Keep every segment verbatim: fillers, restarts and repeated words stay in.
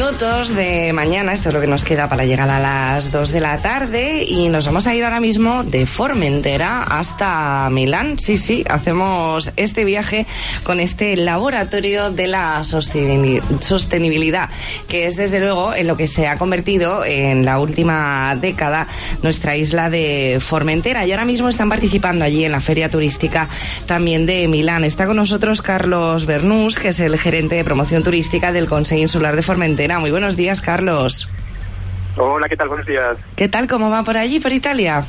minutos de mañana, esto es lo que nos queda para llegar a las dos de la tarde, y nos vamos a ir ahora mismo de Formentera hasta Milán. Sí, sí, hacemos este viaje con este laboratorio de la sostenibilidad, que es desde luego en lo que se ha convertido en la última década nuestra isla de Formentera, y ahora mismo están participando allí en la feria turística también de Milán. Está con nosotros Carlos Bernús, que es el gerente de promoción turística del Consell Insular de Formentera. Muy buenos días, Carlos. Hola, ¿qué tal? Buenos días. ¿Qué tal? ¿Cómo va por allí, por Italia?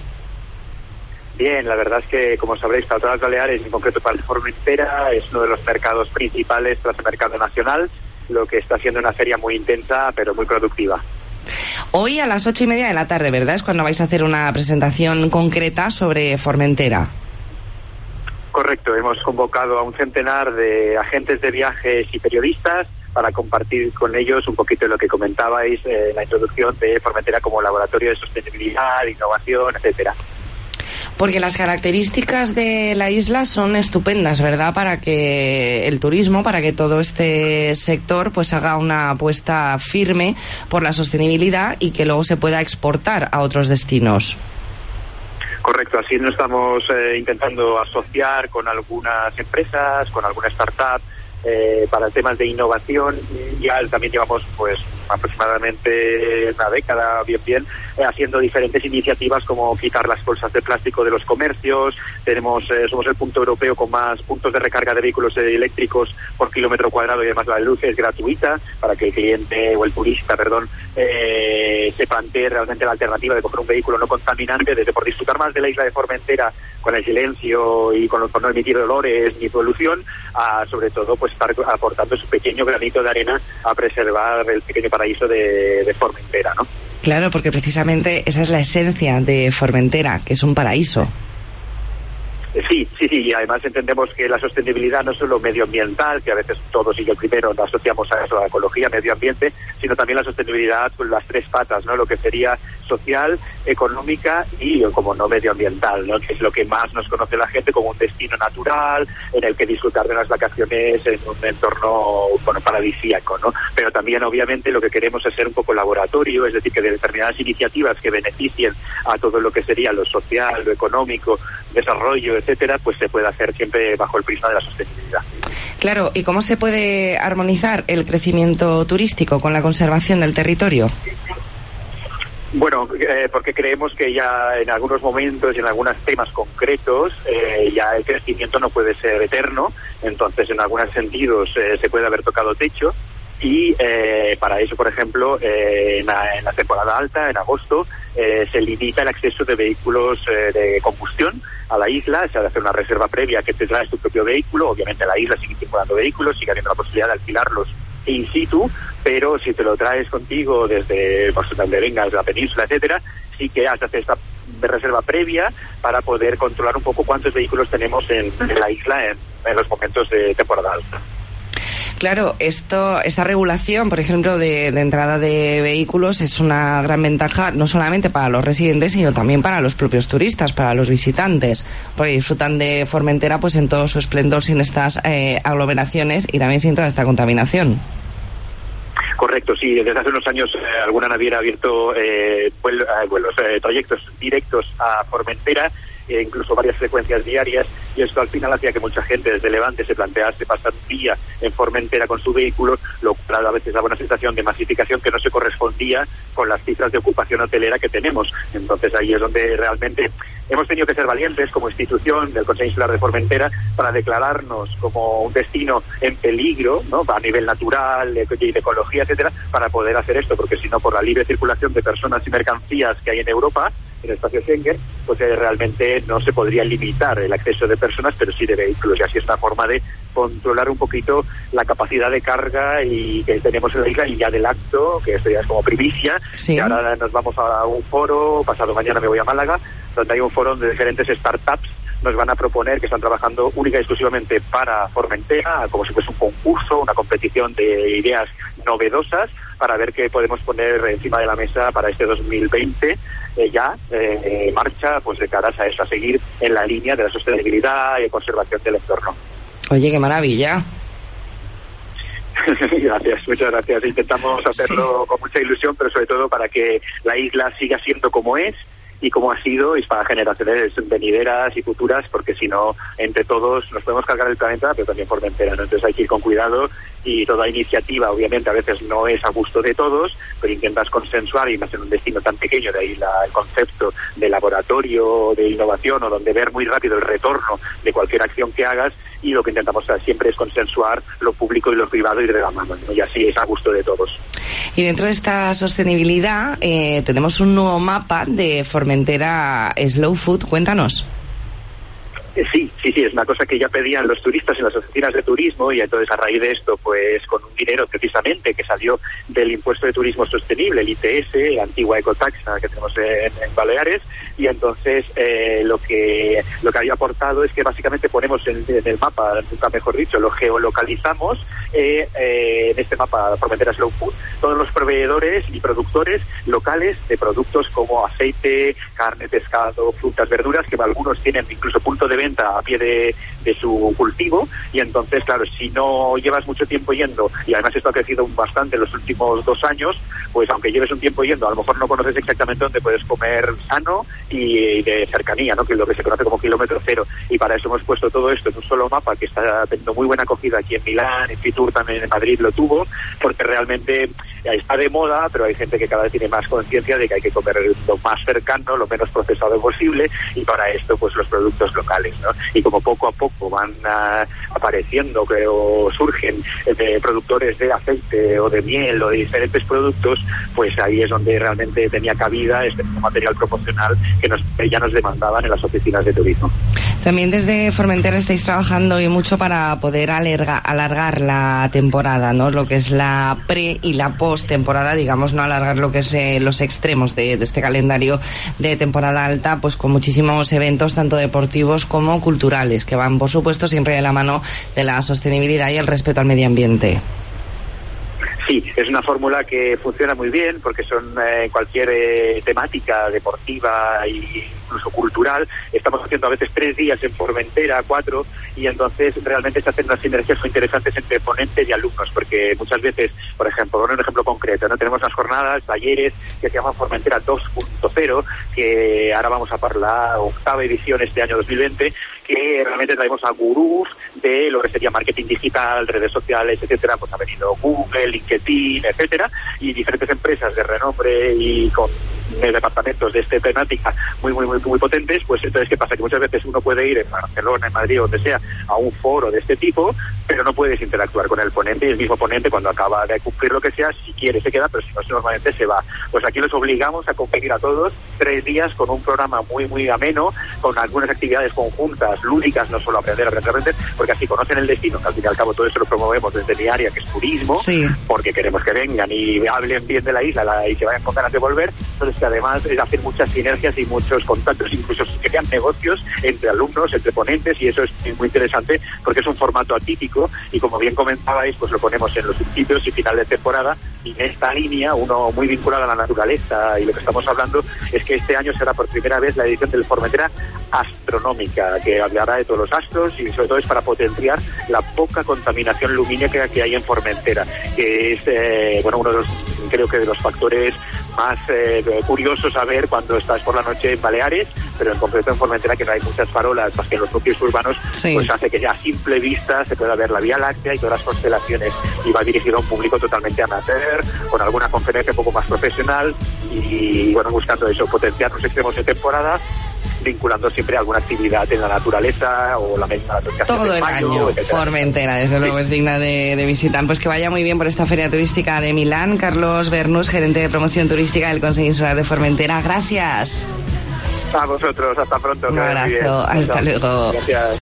Bien, la verdad es que, como sabréis, para todas las Baleares, en concreto para Formentera, es uno de los mercados principales tras el mercado nacional, lo que está siendo una feria muy intensa, pero muy productiva. Hoy a las ocho y media de la tarde, ¿verdad?, es cuando vais a hacer una presentación concreta sobre Formentera. Correcto, hemos convocado a un centenar de agentes de viajes y periodistas para compartir con ellos un poquito de lo que comentabais en eh, la introducción de Formentera como laboratorio de sostenibilidad, innovación, etcétera. Porque las características de la isla son estupendas, ¿verdad?, para que el turismo, para que todo este sector pues haga una apuesta firme por la sostenibilidad y que luego se pueda exportar a otros destinos. Correcto, así nos estamos eh, intentando asociar con algunas empresas, con alguna startup, eh, para temas de innovación. Ya también llevamos pues aproximadamente una década, bien bien, eh, haciendo diferentes iniciativas como quitar las bolsas de plástico de los comercios. Tenemos, eh, somos el punto europeo con más puntos de recarga de vehículos eléctricos por kilómetro cuadrado, y además la luz es gratuita para que el cliente o el turista, perdón, eh, se plantee realmente la alternativa de coger un vehículo no contaminante, desde por disfrutar más de la isla de Formentera con el silencio y con, con no emitir olores ni polución, a sobre todo pues estar aportando su pequeño granito de arena a preservar el pequeño paraíso de, de Formentera, ¿no? Claro, porque precisamente esa es la esencia de Formentera, que es un paraíso. Sí, sí, sí, y además entendemos que la sostenibilidad no es solo medioambiental, que a veces todos y yo primero nos asociamos a eso, a ecología, medio ambiente, sino también la sostenibilidad con las tres patas, ¿no? Lo que sería social, económica y, como no, medioambiental, ¿no? Que es lo que más nos conoce la gente como un destino natural en el que disfrutar de las vacaciones en un entorno, bueno, paradisíaco, ¿no? Pero también, obviamente, lo que queremos es ser un poco laboratorio, es decir, que de determinadas iniciativas que beneficien a todo lo que sería lo social, lo económico, desarrollo, etcétera, pues se puede hacer siempre bajo el prisma de la sostenibilidad. Claro, ¿y cómo se puede armonizar el crecimiento turístico con la conservación del territorio? Bueno, eh, porque creemos que ya en algunos momentos y en algunos temas concretos eh, ya el crecimiento no puede ser eterno, entonces en algunos sentidos eh, se puede haber tocado techo. Y eh, para eso, por ejemplo, eh, en, la, en la temporada alta, en agosto, eh, se limita el acceso de vehículos eh, de combustión a la isla. Se ha de hacer una reserva previa, que te traes tu propio vehículo. Obviamente la isla sigue circulando vehículos, sigue habiendo la posibilidad de alquilarlos in situ, pero si te lo traes contigo desde pues, donde vengas, la península, etcétera, sí que has de hacer esta reserva previa para poder controlar un poco cuántos vehículos tenemos en, en la isla en, en los momentos de temporada alta. Claro, esto, esta regulación, por ejemplo, de, de entrada de vehículos es una gran ventaja no solamente para los residentes, sino también para los propios turistas, para los visitantes, porque disfrutan de Formentera pues en todo su esplendor, sin estas eh, aglomeraciones y también sin toda esta contaminación. Correcto, sí. Desde hace unos años eh, alguna naviera ha abierto eh, vuelos, eh, vuelos eh, trayectos directos a Formentera, e incluso varias frecuencias diarias, y esto al final hacía que mucha gente desde Levante se plantease pasar un día en Formentera con su vehículo, lo cual a veces daba una sensación de masificación que no se correspondía con las cifras de ocupación hotelera que tenemos. Entonces ahí es donde realmente hemos tenido que ser valientes como institución del Consell Insular de Formentera para declararnos como un destino en peligro, ¿no?, a nivel natural, de ecología, etcétera, para poder hacer esto, porque si no, por la libre circulación de personas y mercancías que hay en Europa, en el espacio Schengen, pues eh, realmente no se podría limitar el acceso de personas, pero sí de vehículos, y así es una forma de controlar un poquito la capacidad de carga y que tenemos en la isla, y ya del acto, que esto ya es como primicia, sí. Y ahora nos vamos a un foro, pasado mañana me voy a Málaga, donde hay un foro de diferentes startups nos van a proponer, que están trabajando única y exclusivamente para Formentera, como si fuese un concurso, una competición de ideas novedosas, para ver qué podemos poner encima de la mesa para este dos mil veinte, eh, ya eh, en marcha, pues de caras a eso, a seguir en la línea de la sostenibilidad y conservación del entorno. Oye, qué maravilla. Gracias, muchas gracias. Intentamos hacerlo sí. con mucha ilusión, pero sobre todo para que la isla siga siendo como es y como ha sido, y para generaciones venideras y futuras, porque si no, entre todos nos podemos cargar el planeta, pero también Formentera, ¿no? Entonces hay que ir con cuidado, y toda iniciativa, obviamente, a veces no es a gusto de todos, pero intentas consensuar, y más en un destino tan pequeño, de ahí la, el concepto de laboratorio, de innovación, o donde ver muy rápido el retorno de cualquier acción que hagas, y lo que intentamos siempre es consensuar lo público y lo privado y de la mano, ¿no? Y así es a gusto de todos. Y dentro de esta sostenibilidad eh, tenemos un nuevo mapa de Formentera Slow Food. Cuéntanos. Sí, sí, sí, es una cosa que ya pedían los turistas en las oficinas de turismo, y entonces a raíz de esto, pues con un dinero precisamente que salió del impuesto de turismo sostenible, el I T S, la antigua ecotaxa que tenemos en, en Baleares, y entonces eh, lo que lo que había aportado es que básicamente ponemos en, en el mapa, nunca mejor dicho, lo geolocalizamos eh, eh, en este mapa Formentera Slow Food, todos los proveedores y productores locales de productos como aceite, carne, pescado, frutas, verduras, que algunos tienen incluso punto de venta a pie de, de su cultivo, y entonces, claro, si no llevas mucho tiempo yendo, y además esto ha crecido bastante en los últimos dos años, pues aunque lleves un tiempo yendo, a lo mejor no conoces exactamente dónde puedes comer sano y, y de cercanía, ¿no? Que es lo que se conoce como kilómetro cero, y para eso hemos puesto todo esto en un solo mapa, que está teniendo muy buena acogida aquí en Milán, en Fitur también, en Madrid lo tuvo, porque realmente está de moda, pero hay gente que cada vez tiene más conciencia de que hay que comer lo más cercano, lo menos procesado posible, y para esto pues los productos locales, ¿no? Y como poco a poco van uh, apareciendo, creo, surgen de productores de aceite o de miel o de diferentes productos, pues ahí es donde realmente tenía cabida este material promocional que nos, ya nos demandaban en las oficinas de turismo. También desde Formentera estáis trabajando y mucho para poder alarga, alargar la temporada, ¿no? Lo que es la pre y la post temporada, digamos, no alargar lo que es eh, los extremos de, de este calendario de temporada alta, pues con muchísimos eventos tanto deportivos como culturales, que van, por supuesto, siempre de la mano de la sostenibilidad y el respeto al medio ambiente. Sí, es una fórmula que funciona muy bien, porque son eh, cualquier eh, temática deportiva e incluso cultural. Estamos haciendo a veces tres días en Formentera, cuatro, y entonces realmente se hacen unas sinergias muy interesantes entre ponentes y alumnos, porque muchas veces, por ejemplo, por un ejemplo concreto, no tenemos unas jornadas, talleres que se llaman Formentera dos punto cero, que ahora vamos a por la octava edición este año dos mil veinte, que realmente traemos a gurús de lo que sería marketing digital, redes sociales, etcétera. Pues ha venido Google, LinkedIn, etcétera, y diferentes empresas de renombre y con departamentos de esta temática muy, muy, muy, muy potentes. Pues entonces, ¿qué pasa? Que muchas veces uno puede ir en Barcelona, en Madrid, donde sea, a un foro de este tipo, pero no puedes interactuar con el ponente, y el mismo ponente, cuando acaba de cumplir lo que sea, si quiere se queda, pero si no, normalmente se va. Pues aquí los obligamos a competir a todos tres días con un programa muy, muy ameno, con algunas actividades conjuntas, lúdicas, no solo aprender, aprender, aprender, porque así conocen el destino, que al fin y al cabo todo eso lo promovemos desde mi área, que es turismo, sí, porque queremos que vengan y hablen bien de la isla la, y se vayan con ganas de volver. Entonces, que además es hacer muchas sinergias y muchos contactos, incluso se crean negocios entre alumnos, entre ponentes, y eso es muy interesante, porque es un formato atípico, y como bien comentabais, pues lo ponemos en los principios y final de temporada, y en esta línea, uno muy vinculado a la naturaleza, y lo que estamos hablando es que este año será por primera vez la edición del Formentera Astronómica, que hablará de todos los astros, y sobre todo es para potenciar la poca contaminación lumínica que hay en Formentera, que es eh, bueno, uno de los, creo que de los factores más eh, curiosos a ver cuando estás por la noche en Baleares, pero en concreto en Formentera, que no hay muchas farolas más que en los núcleos urbanos, sí, pues hace que ya a simple vista se pueda ver la Vía Láctea y todas las constelaciones, y va dirigido a un público totalmente amateur, con alguna conferencia un poco más profesional, y bueno, buscando eso, potenciar los extremos de temporada, vinculando siempre a alguna actividad en la naturaleza o la misma todo el mayo, año, etcétera. Formentera, desde luego, sí, es digna de, de visitar. Pues que vaya muy bien por esta feria turística de Milán. Carlos Bernús, gerente de promoción turística del Consejo Insular de Formentera, gracias. A vosotros, hasta pronto. Un abrazo, hasta luego. Gracias.